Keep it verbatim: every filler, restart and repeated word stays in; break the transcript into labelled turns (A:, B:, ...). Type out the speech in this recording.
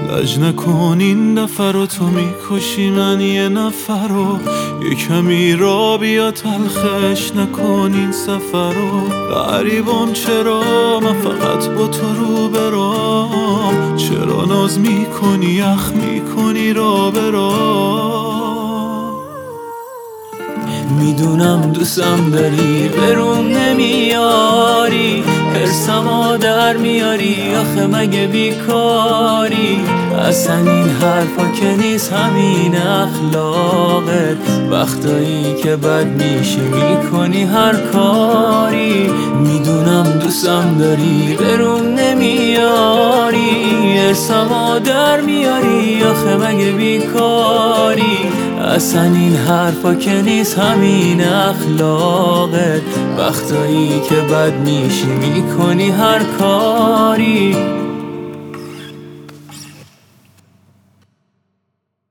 A: لج نکن این دفعه رو، تو میکشی من یه نفر رو. یه کمی را بیا تلخش نکن این سفر رو. غریبم چرا من فقط با تو رو برام، چرا ناز میکنی یخ میکنی را برام.
B: میدونم دوستم داری بروم نمیاری، حرسمو در میاری آخه مگه بیکاری. اصلا این حرفا که نیست همین اخلاقت، وقتایی که بد میشی میکنی هر کاری. میدونم دوستم داری بروم نمیاری، حرسمو در میاری آخه مگه بیکاری. اصلا این حرفا که نیست همین اخلاقت، وقتایی که بد میشی میکنی هر کاری.